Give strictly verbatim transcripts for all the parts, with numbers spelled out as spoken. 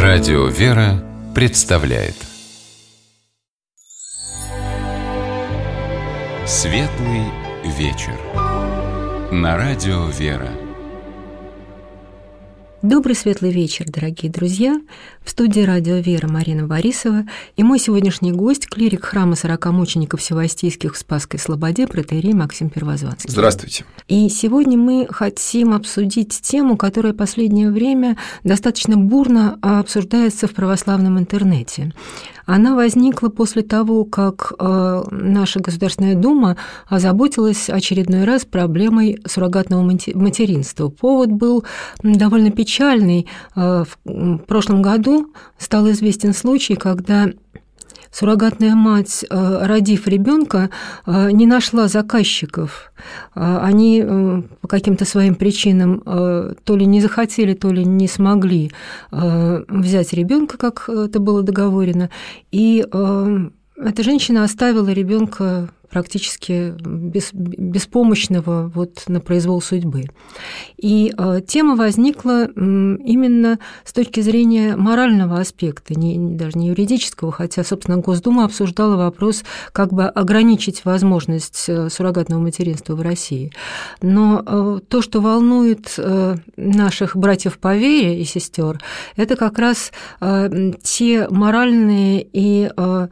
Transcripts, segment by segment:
Радио «Вера» представляет Светлый вечер на Радио «Вера». Добрый светлый вечер, дорогие друзья! В студии Радио «Вера» Марина Борисова и мой сегодняшний гость – клирик храма сорока мучеников Всевоістийских в Спасской Слободе протоиерей Максим Первозванский. Здравствуйте! И сегодня мы хотим обсудить тему, которая в последнее время достаточно бурно обсуждается в православном интернете. Она возникла после того, как наша Государственная Дума озаботилась очередной раз проблемой суррогатного материнства. Повод был довольно печальный. В прошлом году стал известен случай, когда суррогатная мать, родив ребенка, не нашла заказчиков. Они по каким-то своим причинам то ли не захотели, то ли не смогли взять ребенка, как это было договорено. И эта женщина оставила ребенка практически без, беспомощного вот на произвол судьбы. И э, тема возникла э, именно с точки зрения морального аспекта, не, даже не юридического, хотя, собственно, Госдума обсуждала вопрос, как бы ограничить возможность э, суррогатного материнства в России. Но э, то, что волнует э, наших братьев по вере и сестер, это как раз э, те моральные и э,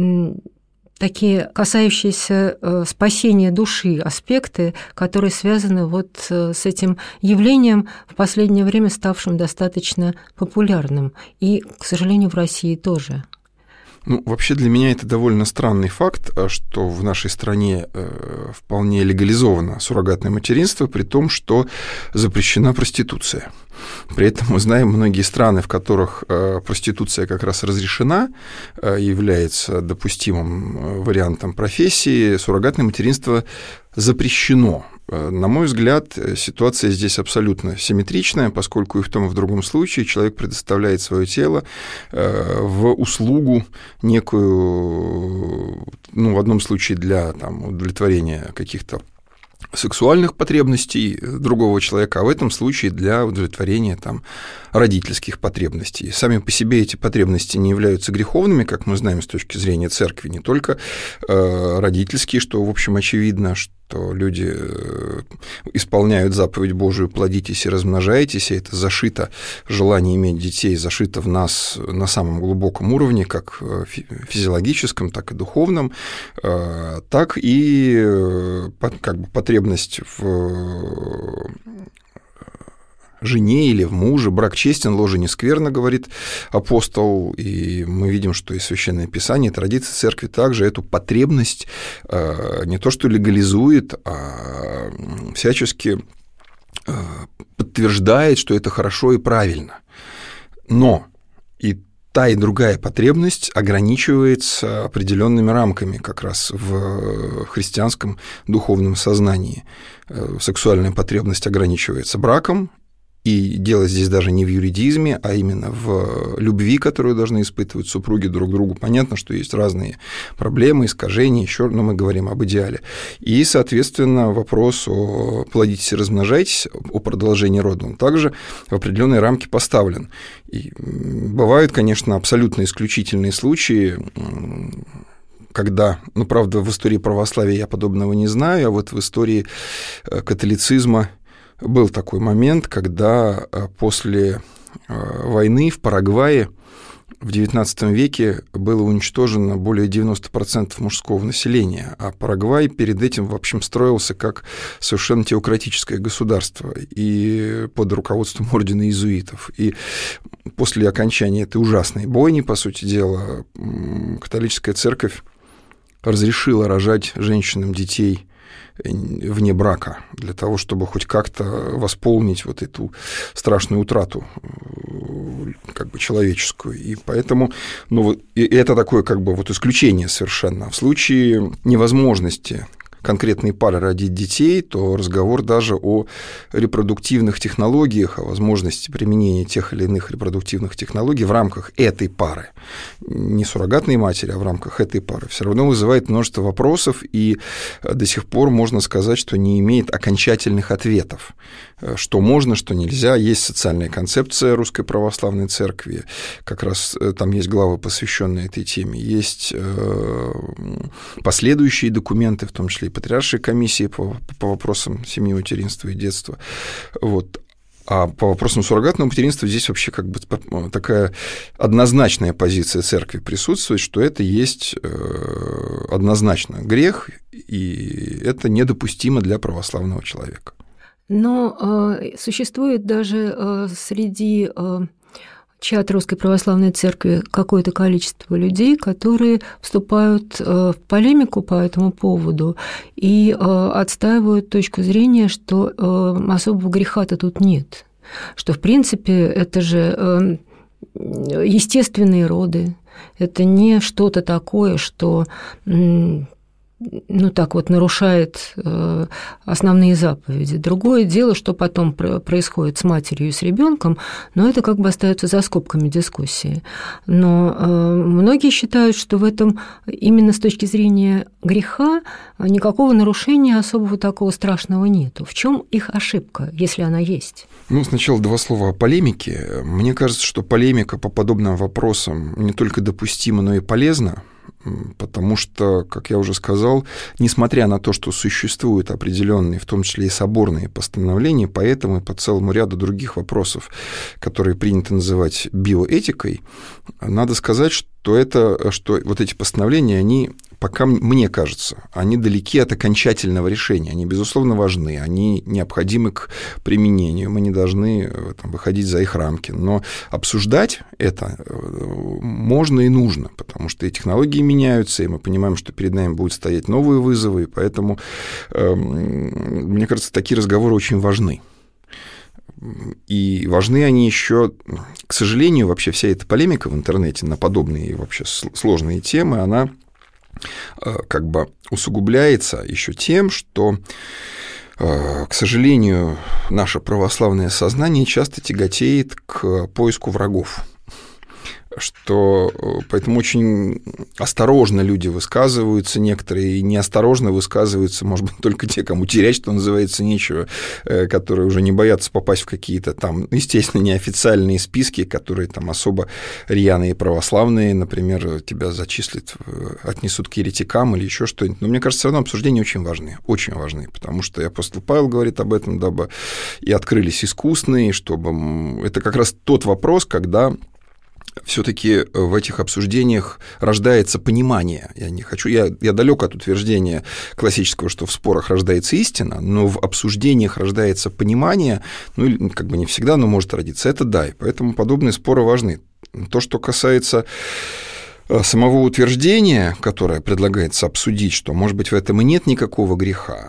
такие касающиеся спасения души аспекты, которые связаны вот с этим явлением, в последнее время ставшим достаточно популярным, и, к сожалению, в России тоже. Ну, вообще для меня это довольно странный факт, что в нашей стране вполне легализовано суррогатное материнство, при том, что запрещена проституция. При этом мы знаем многие страны, в которых проституция как раз разрешена, является допустимым вариантом профессии, суррогатное материнство запрещено. На мой взгляд, ситуация здесь абсолютно симметричная, поскольку и в том, и в другом случае человек предоставляет свое тело в услугу некую, ну, в одном случае для там, удовлетворения каких-то сексуальных потребностей другого человека, а в этом случае для удовлетворения там, родительских потребностей. Сами по себе эти потребности не являются греховными, как мы знаем с точки зрения церкви, не только э, родительские, что, в общем, очевидно, что люди исполняют заповедь Божию «плодитесь и размножайтесь», и это зашито, желание иметь детей зашито в нас на самом глубоком уровне, как физиологическом, так и духовном, так и как бы потребность в жене или в муже. Брак честен, ложа не скверна, говорит апостол, и мы видим, что и Священное Писание, и традиции церкви также эту потребность не то что легализует, а всячески подтверждает, что это хорошо и правильно. Но и та, и другая потребность ограничивается определенными рамками как раз в христианском духовном сознании. Сексуальная потребность ограничивается браком, и дело здесь даже не в юридизме, а именно в любви, которую должны испытывать супруги друг к другу. Понятно, что есть разные проблемы, искажения, еще, но мы говорим об идеале. И, соответственно, вопрос о плодитесь и размножайтесь, о продолжении рода, он также в определенные рамки поставлен. И бывают, конечно, абсолютно исключительные случаи, когда, ну, правда, в истории православия я подобного не знаю, а вот в истории католицизма был такой момент, когда после войны в Парагвае в девятнадцатом веке было уничтожено более девяносто процентов мужского населения, а Парагвай перед этим, в общем, строился как совершенно теократическое государство и под руководством ордена иезуитов. И после окончания этой ужасной бойни, по сути дела, католическая церковь разрешила рожать женщинам детей вне брака, для того, чтобы хоть как-то восполнить вот эту страшную утрату как бы человеческую. И поэтому, ну, и это такое как бы вот исключение совершенно. В случае невозможности конкретные пары родить детей, то разговор даже о репродуктивных технологиях, о возможности применения тех или иных репродуктивных технологий в рамках этой пары, не суррогатной матери, а в рамках этой пары, все равно вызывает множество вопросов, и до сих пор можно сказать, что не имеет окончательных ответов. Что можно, что нельзя. Есть социальная концепция Русской Православной Церкви, как раз там есть главы, посвященные этой теме. Есть последующие документы, в том числе и Патриаршей комиссии по, по вопросам семьи, материнства и детства. Вот. А по вопросам суррогатного материнства здесь вообще как бы такая однозначная позиция церкви присутствует, что это есть однозначно грех, и это недопустимо для православного человека. Но э, существует даже э, среди э, чад Русской Православной Церкви какое-то количество людей, которые вступают э, в полемику по этому поводу и э, отстаивают точку зрения, что э, особого греха-то тут нет, что, в принципе, это же э, естественные роды, это не что-то такое, что... Э, ну, так вот, нарушает э, основные заповеди. Другое дело, что потом происходит с матерью и с ребенком, но это как бы остается за скобками дискуссии. Но э, многие считают, что в этом именно с точки зрения греха никакого нарушения особого такого страшного нету. В чем их ошибка, если она есть? Ну, сначала два слова о полемике. Мне кажется, что полемика по подобным вопросам не только допустима, но и полезна. Потому что, как я уже сказал, несмотря на то, что существуют определенные, в том числе и соборные постановления по этому и по целому ряду других вопросов, которые принято называть биоэтикой, надо сказать, что, это, что вот эти постановления, они, пока мне кажется, они далеки от окончательного решения. Они, безусловно, важны, они необходимы к применению, мы не должны там выходить за их рамки. Но обсуждать это можно и нужно, потому что и технологии меняются, и мы понимаем, что перед нами будут стоять новые вызовы, и поэтому, мне кажется, такие разговоры очень важны. И важны они еще, к сожалению, вообще вся эта полемика в интернете на подобные вообще сложные темы, она как бы усугубляется еще тем, что, к сожалению, наше православное сознание часто тяготеет к поиску врагов. Что поэтому очень осторожно люди высказываются, некоторые, и неосторожно высказываются, может быть, только те, кому терять, что называется, нечего, которые уже не боятся попасть в какие-то там, естественно, неофициальные списки, которые там особо рьяные православные, например, тебя зачислят, отнесут к еретикам или еще что-нибудь. Но мне кажется, все равно обсуждения очень важны, очень важны, потому что и апостол Павел говорит об этом, дабы и открылись искусные, чтобы... Это как раз тот вопрос, когда все-таки в этих обсуждениях рождается понимание. Я не хочу, я, я далек от утверждения классического, что в спорах рождается истина, но в обсуждениях рождается понимание, ну, как бы не всегда, но может родиться. Это да, и поэтому подобные споры важны. То, что касается самого утверждения, которое предлагается обсудить, что, может быть, в этом и нет никакого греха,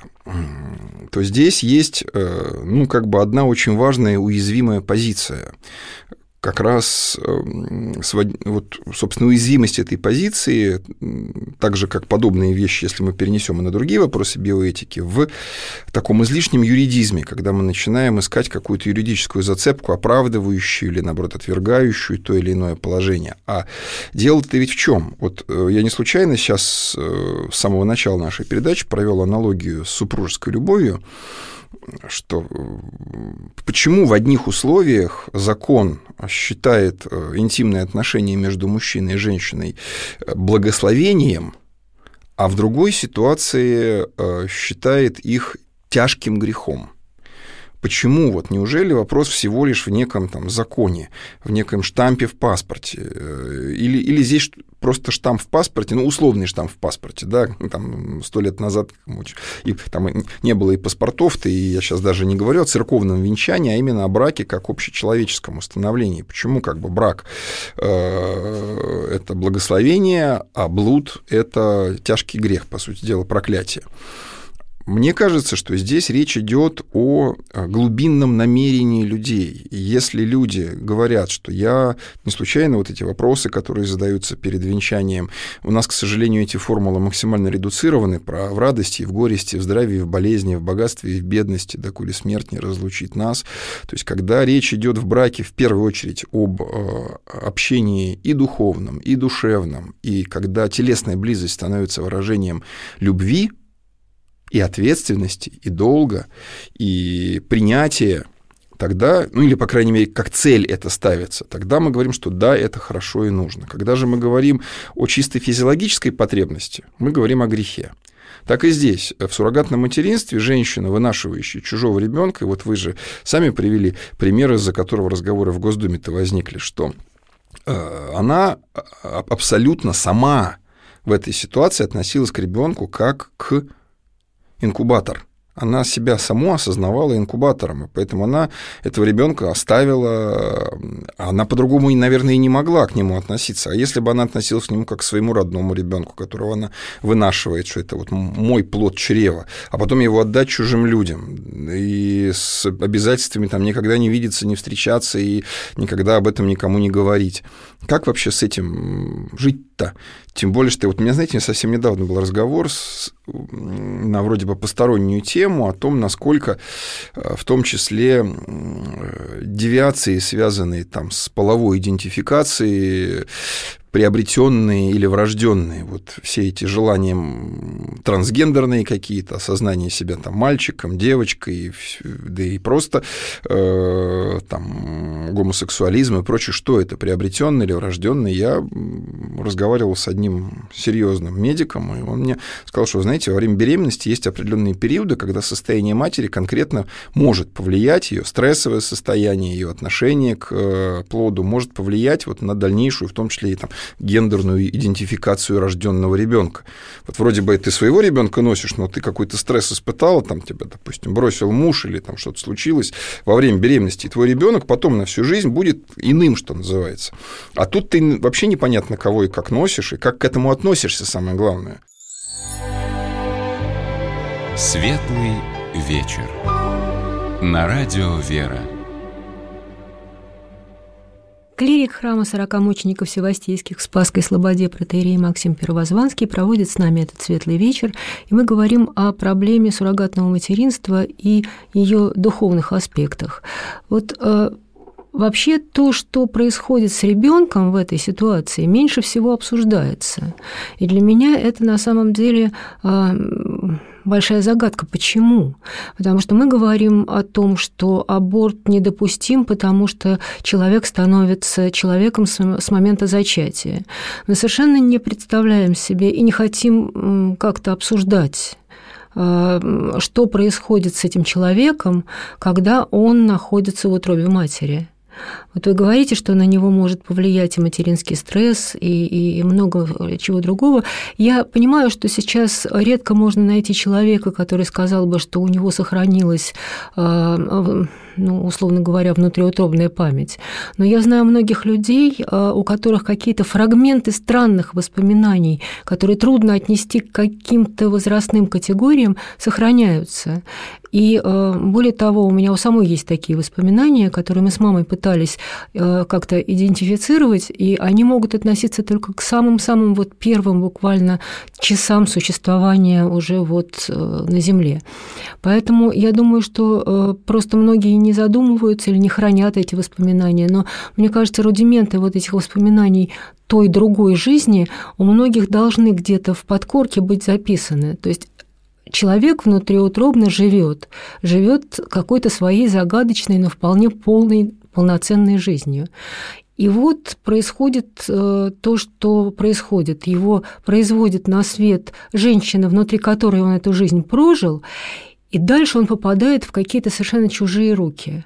то здесь есть, ну, как бы одна очень важная уязвимая позиция. Как раз, вот, собственно, уязвимость этой позиции, так же, как подобные вещи, если мы перенесем и на другие вопросы биоэтики, в таком излишнем юридизме, когда мы начинаем искать какую-то юридическую зацепку, оправдывающую или, наоборот, отвергающую то или иное положение. А дело-то ведь в чем? Вот я не случайно сейчас с самого начала нашей передачи провел аналогию с супружеской любовью, что почему в одних условиях закон считает интимные отношения между мужчиной и женщиной благословением, а в другой ситуации считает их тяжким грехом. Почему? Вот неужели вопрос всего лишь в неком там законе, в неком штампе в паспорте? Или, или здесь просто штамп в паспорте, ну, условный штамп в паспорте, да, там сто лет назад и, там не было и паспортов-то, и я сейчас даже не говорю о церковном венчании, а именно о браке как общечеловеческом установлении. Почему как бы брак э, – это благословение, а блуд – это тяжкий грех, по сути дела, проклятие? Мне кажется, что здесь речь идет о глубинном намерении людей. И если люди говорят, что я не случайно вот эти вопросы, которые задаются перед венчанием, у нас, к сожалению, эти формулы максимально редуцированы про в радости, в горести, в здравии, в болезни, в богатстве и в бедности, доколе смерть не разлучит нас. То есть, когда речь идет в браке в первую очередь об общении и духовном, и душевном, и когда телесная близость становится выражением любви, и ответственности, и долга, и принятия, тогда, ну или, по крайней мере, как цель это ставится, тогда мы говорим, что да, это хорошо и нужно. Когда же мы говорим о чисто физиологической потребности, мы говорим о грехе. Так и здесь, в суррогатном материнстве женщина, вынашивающая чужого ребенка, и вот вы же сами привели пример, из-за которого разговоры в Госдуме-то возникли, что она абсолютно сама в этой ситуации относилась к ребенку как к инкубатор. Она себя саму осознавала инкубатором, и поэтому она этого ребенка оставила, она по-другому, наверное, и не могла к нему относиться. А если бы она относилась к нему как к своему родному ребенку, которого она вынашивает, что это вот мой плод чрева, а потом его отдать чужим людям, и с обязательствами там никогда не видеться, не встречаться, и никогда об этом никому не говорить. Как вообще с этим жить-то? Тем более, что вот у меня, знаете, совсем недавно был разговор с, на вроде бы постороннюю тему о том, насколько в том числе девиации, связанные там с половой идентификацией, приобретенные или врожденные, вот все эти желания трансгендерные какие-то, осознание себя там мальчиком, девочкой, да и просто э, там гомосексуализм и прочее, что это, приобретенный или врожденный. Я разговаривал с одним серьезным медиком, и он мне сказал, что, знаете, во время беременности есть определенные периоды, когда состояние матери конкретно может повлиять, ее стрессовое состояние, ее отношение к плоду может повлиять вот на дальнейшую, в том числе и там гендерную идентификацию рожденного ребенка. Вот вроде бы ты своего ребенка носишь, но ты какой-то стресс испытала, там тебя, допустим, бросил муж или там что-то случилось во время беременности, и твой ребенок потом на всю жизнь будет иным, что называется. А тут ты вообще непонятно кого и как носишь, и как к этому относишься, самое главное. Светлый вечер. На радио «Вера». Клирик храма сорокамучеников Севастийских в Спасской Слободе протоиерей Максим Первозванский проводит с нами этот светлый вечер, и мы говорим о проблеме суррогатного материнства и ее духовных аспектах. Вот э, вообще то, что происходит с ребенком в этой ситуации, меньше всего обсуждается. И для меня это на самом деле э, большая загадка. Почему? Потому что мы говорим о том, что аборт недопустим, потому что человек становится человеком с момента зачатия. Мы совершенно не представляем себе и не хотим как-то обсуждать, что происходит с этим человеком, когда он находится в утробе матери. Вот вы говорите, что на него может повлиять и материнский стресс, и, и много чего другого. Я понимаю, что сейчас редко можно найти человека, который сказал бы, что у него сохранилась, ну, условно говоря, внутриутробная память. Но я знаю многих людей, у которых какие-то фрагменты странных воспоминаний, которые трудно отнести к каким-то возрастным категориям, сохраняются. И более того, у меня у самой есть такие воспоминания, которые мы с мамой пытались как-то идентифицировать, и они могут относиться только к самым-самым вот первым буквально часам существования уже вот на Земле. Поэтому я думаю, что просто многие не задумываются или не хранят эти воспоминания, но мне кажется, рудименты вот этих воспоминаний той другой жизни у многих должны где-то в подкорке быть записаны. То есть человек внутриутробно живет, живет какой-то своей загадочной, но вполне полной, полноценной жизнью. И вот происходит то, что происходит. Его производит на свет женщина, внутри которой он эту жизнь прожил, и дальше он попадает в какие-то совершенно чужие руки.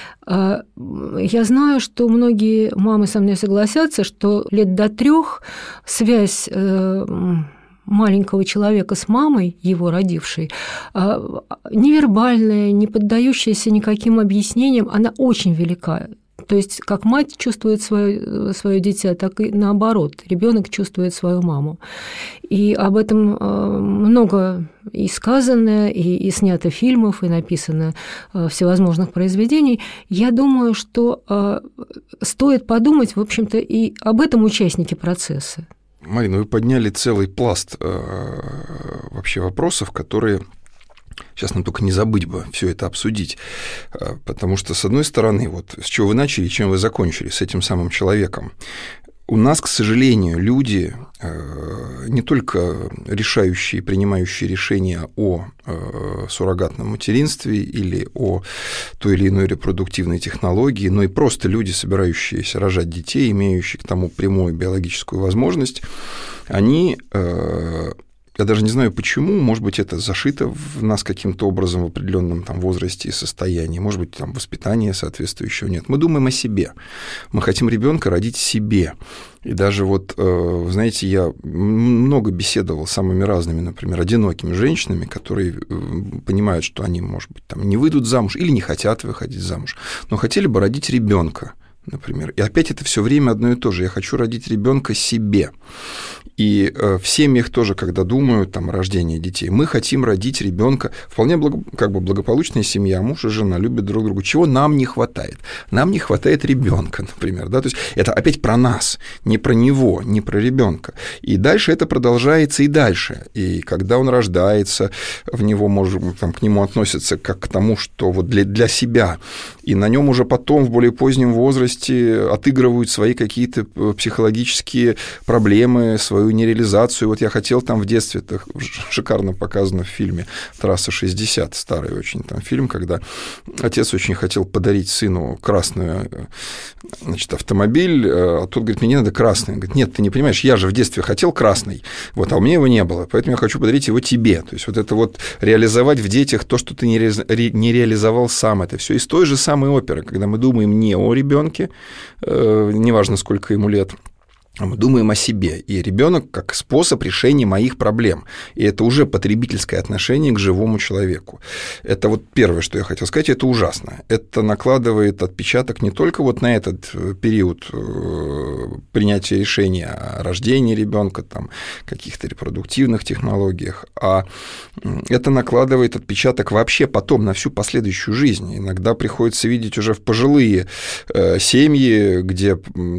Я знаю, что многие мамы со мной согласятся, что лет до трех связь маленького человека с мамой, его родившей, невербальная, не поддающаяся никаким объяснениям, она очень велика. То есть как мать чувствует свое, свое дитя, так и наоборот. Ребенок чувствует свою маму. И об этом много и сказано, и, и снято фильмов, и написано всевозможных произведений. Я думаю, что стоит подумать, в общем-то, и об этом участнике процесса. Марина, вы подняли целый пласт вообще вопросов, которые... Сейчас нам только не забыть бы все это обсудить, потому что, с одной стороны, вот с чего вы начали, чем вы закончили, с этим самым человеком. У нас, к сожалению, люди, не только решающие, принимающие решения о суррогатном материнстве или о той или иной репродуктивной технологии, но и просто люди, собирающиеся рожать детей, имеющие к тому прямую биологическую возможность, они... Я даже не знаю, почему, может быть, это зашито в нас каким-то образом в определенном там возрасте и состоянии, может быть, там воспитания соответствующего нет. Мы думаем о себе. Мы хотим ребенка родить себе. И даже вот, знаете, я много беседовал с самыми разными, например, одинокими женщинами, которые понимают, что они, может быть, там не выйдут замуж или не хотят выходить замуж, но хотели бы родить ребенка, например. И опять это все время одно и то же. Я хочу родить ребенка себе. И в семьях тоже, когда думают там, о рождении детей, мы хотим родить ребенка. Вполне благо, как бы благополучная семья, муж и жена любят друг друга. Чего нам не хватает? Нам не хватает ребенка, например. Да? То есть это опять про нас, не про него, не про ребенка. И дальше это продолжается и дальше. И когда он рождается, в него можем, там, к нему относятся как к тому, что вот для, для себя. И на нем уже потом в более позднем возрасте отыгрывают свои какие-то психологические проблемы, свою нереализацию. Вот я хотел там в детстве, это шикарно показано в фильме «Трасса шестьдесят», старый очень там фильм, когда отец очень хотел подарить сыну красный, значит, автомобиль, а тот говорит, мне не надо красный. Он говорит, нет, ты не понимаешь, я же в детстве хотел красный, вот, а у меня его не было, поэтому я хочу подарить его тебе. То есть вот это вот реализовать в детях то, что ты не реализовал сам, это все из той же самой оперы, когда мы думаем не о ребенке, э, неважно, сколько ему лет, мы думаем о себе, и ребенок как способ решения моих проблем. И это уже потребительское отношение к живому человеку. Это вот первое, что я хотел сказать, это ужасно. Это накладывает отпечаток не только вот на этот период принятия решения о рождении ребенка, там, каких-то репродуктивных технологиях, а это накладывает отпечаток вообще потом на всю последующую жизнь. Иногда приходится видеть уже в пожилые семьи, где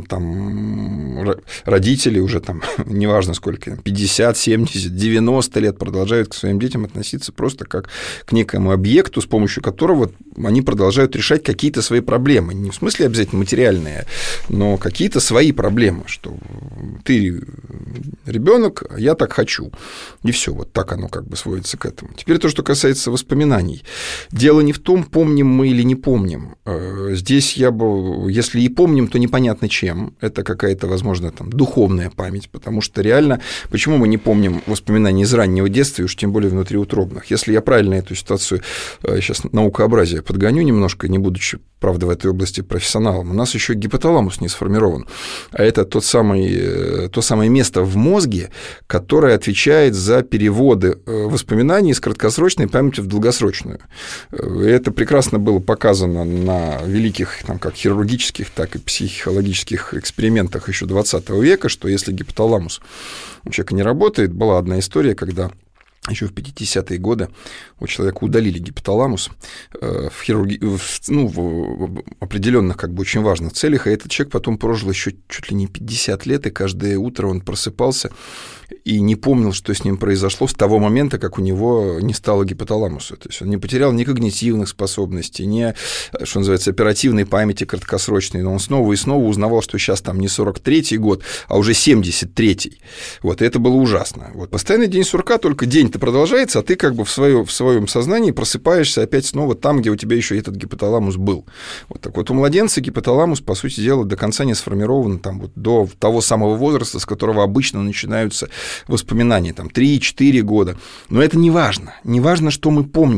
там родители уже там, неважно сколько, пятьдесят, семьдесят, девяносто лет продолжают к своим детям относиться просто как к некому объекту, с помощью которого они продолжают решать какие-то свои проблемы. Не в смысле обязательно материальные, но какие-то свои проблемы, что ты ребенок, а я так хочу. И все, вот так оно как бы сводится к этому. Теперь то, что касается воспоминаний. Дело не в том, помним мы или не помним. Здесь я бы, если и помним, то непонятно чем. Это какая-то, возможно, там, духовная память, потому что реально, почему мы не помним воспоминания из раннего детства, и уж тем более внутриутробных? Если я правильно эту ситуацию сейчас наукообразие подгоню немножко, не будучи, правда, в этой области профессионалом, у нас еще гипоталамус не сформирован, а это тот самый, то самое место в мозге, которое отвечает за переводы воспоминаний из краткосрочной памяти в долгосрочную. Это прекрасно было показано на великих, там, как хирургических, так и психологических экспериментах еще двадцатого века, что если гипоталамус у человека не работает, была одна история, когда еще в пятидесятые годы у человека удалили гипоталамус в, хирурги... ну, в определенных, как бы, очень важных целях, и этот человек потом прожил еще чуть ли не пятьдесят лет, и каждое утро он просыпался и не помнил, что с ним произошло с того момента, как у него не стало гипоталамуса. То есть он не потерял ни когнитивных способностей, ни, что называется, оперативной памяти краткосрочной, но он снова и снова узнавал, что сейчас там не сорок третий год, а уже семьдесят третий. Вот, и это было ужасно. Вот, постоянный день сурка, только день-то продолжается, а ты как бы в, свое, в своем сознании просыпаешься опять снова там, где у тебя еще этот гипоталамус был. Вот так вот у младенца гипоталамус, по сути дела, до конца не сформирован там, вот, до того самого возраста, с которого обычно начинаются воспоминания, там, три-четыре года. Но это не важно. Не важно, что мы помним.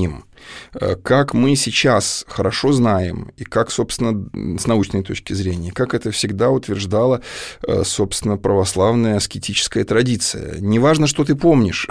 Как мы сейчас хорошо знаем, и как, собственно, с научной точки зрения, как это всегда утверждала, собственно, православная аскетическая традиция. Неважно, что ты помнишь,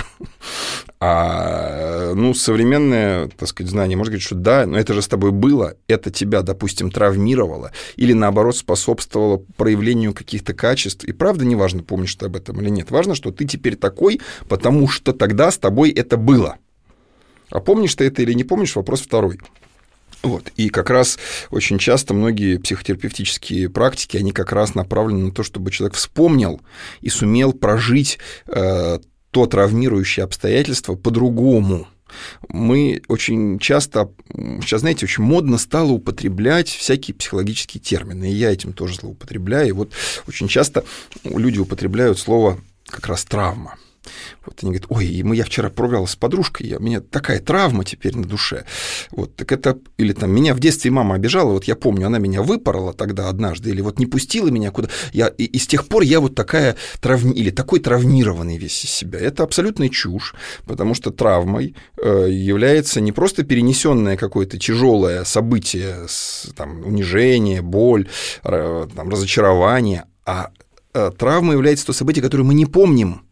а ну, современное, так сказать, знание может говорить, что да, но это же с тобой было, это тебя, допустим, травмировало или, наоборот, способствовало проявлению каких-то качеств. И правда, неважно, помнишь ты об этом или нет. Важно, что ты теперь такой, потому что тогда с тобой это было. А помнишь ты это или не помнишь, вопрос второй. Вот. И как раз очень часто многие психотерапевтические практики, они как раз направлены на то, чтобы человек вспомнил и сумел прожить э, то травмирующее обстоятельство по-другому. Мы очень часто, сейчас, знаете, очень модно стало употреблять всякие психологические термины, и я этим тоже злоупотребляю. И вот очень часто люди употребляют слово как раз «травма». Вот они говорят: ой, мы, я вчера поругалась с подружкой, я, у меня такая травма теперь на душе. Вот, так это, или там, меня в детстве мама обижала, вот я помню, она меня выпорола тогда однажды, или вот не пустила меня куда, я, и, и с тех пор я вот такая травми, или такой травмированный весь из себя. Это абсолютная чушь, потому что травмой является не просто перенесенное какое-то тяжелое событие, там, унижение, боль, там, разочарование, а травма является то событие, которое мы не помним.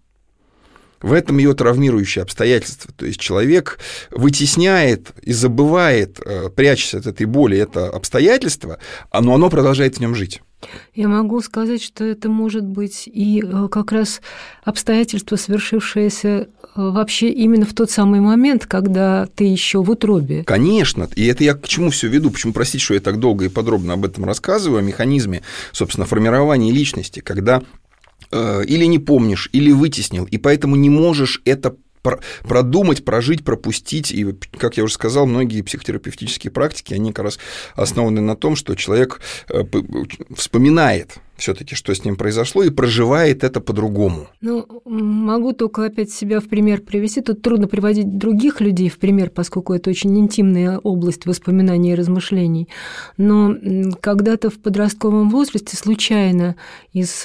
В этом ее травмирующее обстоятельство. То есть человек вытесняет и забывает, прячась от этой боли, это обстоятельство, но оно продолжает в нем жить. Я могу сказать, что это может быть и как раз обстоятельство, свершившееся вообще именно в тот самый момент, когда ты еще в утробе. Конечно, и это я к чему все веду, почему, простите, что я так долго и подробно об этом рассказываю, о механизме, собственно, формирования личности, когда или не помнишь, или вытеснил, и поэтому не можешь это продумать, прожить, пропустить. И, как я уже сказал, многие психотерапевтические практики, они как раз основаны на том, что человек вспоминает все-таки, что с ним произошло, и проживает это по-другому. Ну, могу только опять себя в пример привести. Тут трудно приводить других людей в пример, поскольку это очень интимная область воспоминаний и размышлений. Но когда-то в подростковом возрасте случайно из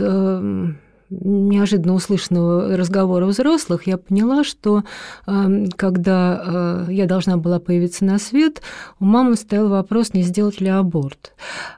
неожиданно услышанного разговора взрослых я поняла, что когда я должна была появиться на свет, у мамы стоял вопрос, не сделать ли аборт.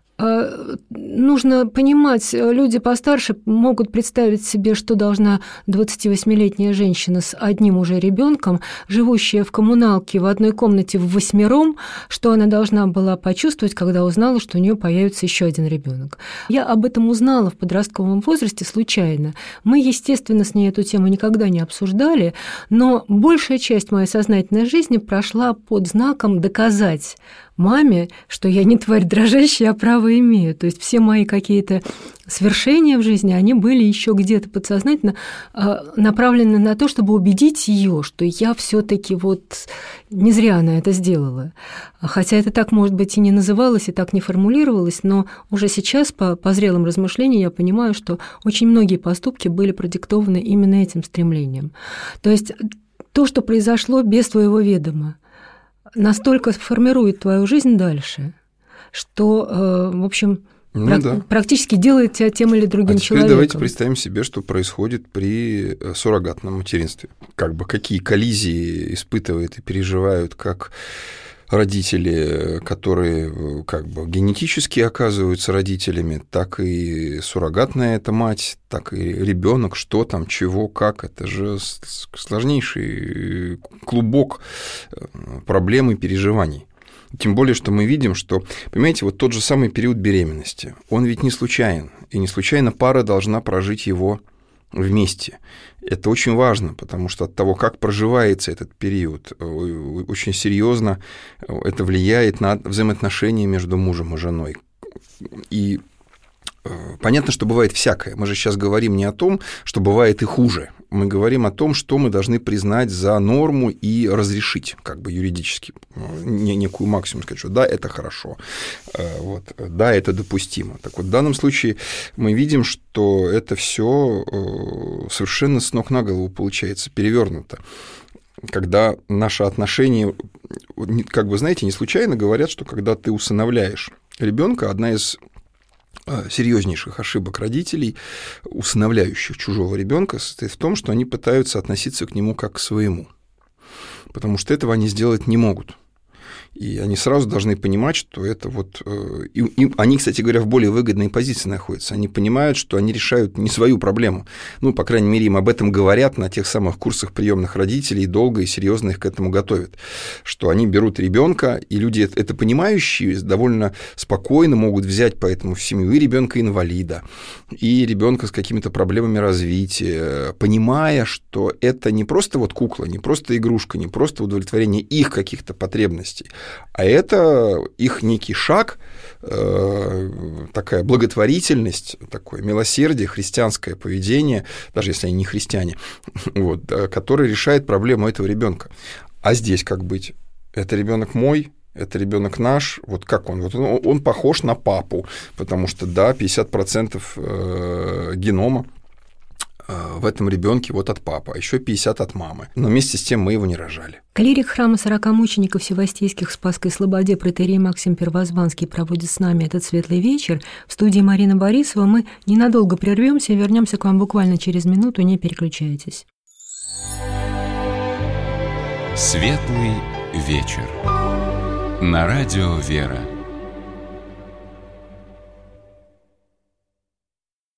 Нужно понимать, люди постарше могут представить себе, что должна двадцативосьмилетняя женщина с одним уже ребенком, живущая в коммуналке в одной комнате в восьмером, что она должна была почувствовать, когда узнала, что у нее появится еще один ребенок. Я об этом узнала в подростковом возрасте случайно. Мы, естественно, с ней эту тему никогда не обсуждали, но большая часть моей сознательной жизни прошла под знаком доказать маме, что я не тварь дрожащая, а право имею. То есть все мои какие-то свершения в жизни, они были еще где-то подсознательно направлены на то, чтобы убедить ее, что я все-таки вот не зря она это сделала. Хотя это так, может быть, и не называлось, и так не формулировалось, но уже сейчас по, по зрелым размышлениям я понимаю, что очень многие поступки были продиктованы именно этим стремлением. То есть то, что произошло без твоего ведома, настолько формирует твою жизнь дальше, что, в общем, ну, прак- да. практически делает тебя тем или другим а теперь человеком. Давайте представим себе, что происходит при суррогатном материнстве. Как бы какие коллизии испытывают и переживают как родители, которые как бы генетически оказываются родителями, так и суррогатная эта мать, так и ребенок, что там, чего, как. Это же сложнейший клубок проблем и переживаний. Тем более, что мы видим, что, понимаете, вот тот же самый период беременности, он ведь не случайен, и не случайно пара должна прожить его вместе. Это очень важно, потому что от того, как проживается этот период, очень серьезно это влияет на взаимоотношения между мужем и женой. И понятно, что бывает всякое. Мы же сейчас говорим не о том, что бывает и хуже. Мы говорим о том, что мы должны признать за норму и разрешить, как бы юридически, некую максимум сказать, что да, это хорошо, вот, да, это допустимо. Так вот, в данном случае мы видим, что это все совершенно с ног на голову получается перевернуто. Когда наши отношения, как бы, знаете, не случайно говорят, что когда ты усыновляешь ребенка, одна из серьезнейших ошибок родителей, усыновляющих чужого ребенка, состоит в том, что они пытаются относиться к нему как к своему, потому что этого они сделать не могут. И они сразу должны понимать, что это вот... И, и они, кстати говоря, в более выгодной позиции находятся. Они понимают, что они решают не свою проблему. Ну, по крайней мере, им об этом говорят на тех самых курсах приемных родителей, и долго и серьезно их к этому готовят. Что они берут ребенка, и люди это понимающие довольно спокойно могут взять поэтому в семью и ребенка-инвалида, и ребенка с какими-то проблемами развития, понимая, что это не просто вот кукла, не просто игрушка, не просто удовлетворение их каких-то потребностей, а это их некий шаг, такая благотворительность, такое милосердие, христианское поведение, даже если они не христиане, вот, которое решает проблему этого ребенка. А здесь как быть? Это ребенок мой, это ребенок наш, вот как он? Вот он, он похож на папу, потому что, да, пятьдесят процентов генома в этом ребенке вот от папы, а еще пятьдесят от мамы. Но вместе с тем мы его не рожали. Клирик храма сорока мучеников Севастийских в Спасской Слободе протоиерей Максим Первозванский проводит с нами этот светлый вечер. В студии Марина Борисова. Мы ненадолго прервемся и вернемся к вам буквально через минуту. Не переключайтесь. Светлый вечер. На радио «Вера».